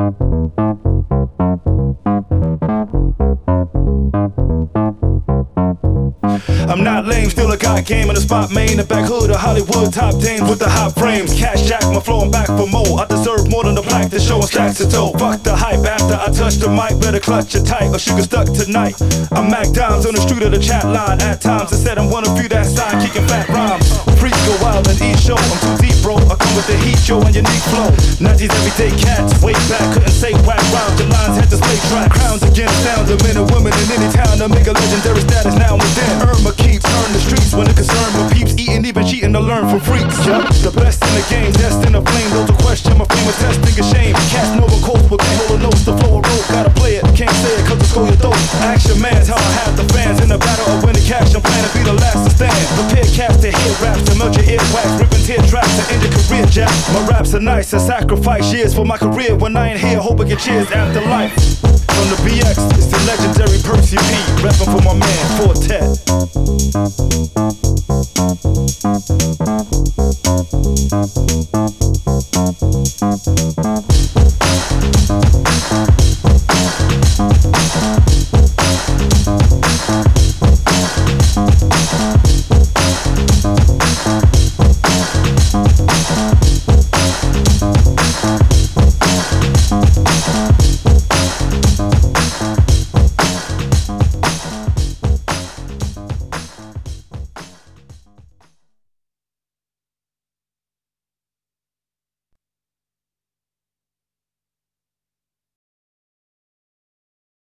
I'm not lame, still a guy came in the spot, main, the back hood of Hollywood, top dames with the hot frames. Cash jack, my flow, I'm back for more. I deserve more than the plaque to show and stacks to toe. Fuck the hype, after I touch the mic, better clutch it tight or sugar stuck tonight. I'm Mac Dimes on the street of the chat line. At times I said I'm one of few that sign, kicking fat rhymes. Freaks go wild and eat show, I'm too deep bro, I come with the heat, yo, and unique flow. Nutties everyday cats, way back, couldn't say whack rhymes. The lines had to slay track, crowns again, sounds of men and women in any town to make a legendary status now and then. Irma keeps turn the streets when it concerned with peeps, eating, even cheating to learn from freaks. Yup, the best in the game, destined to flame. Those who question my fame are testing a shame. Cast Nova Coast with can't hold a notes, the flow of rope, gotta play it, can't say it cause it's go your throat. Action man's how I have the fans in the battle of winning cash. I'm planning to be the last to stand. Prepare cats to hear raps to melt your earwax, ripping tear tracks to end your career, Jack. My raps are nice, I sacrifice years for my career. When I ain't here, hope I get cheers after life. From the BX, it's the legendary Percy P, rapping for my man, Fortet.